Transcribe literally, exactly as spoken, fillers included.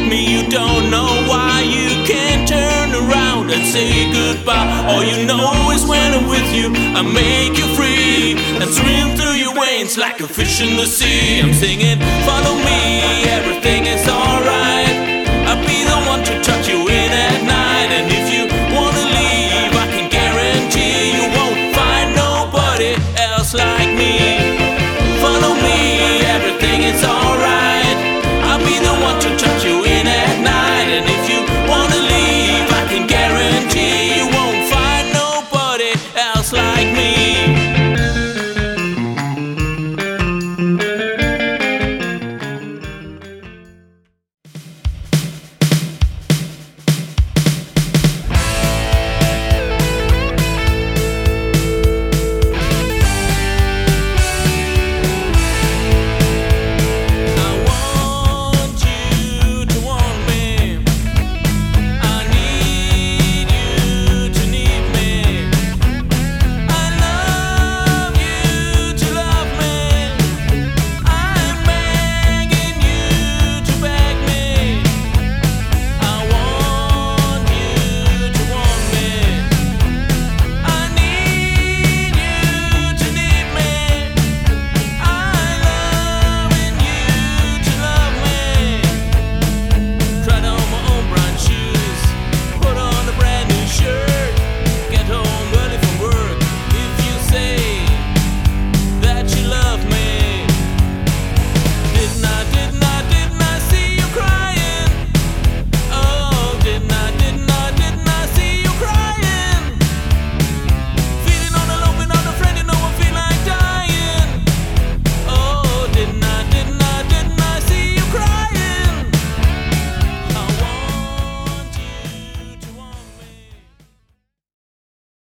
me, you don't know why. You can't turn around and say goodbye. All you know is when I'm with you, I make you free and swim through your veins like a fish in the sea. I'm singing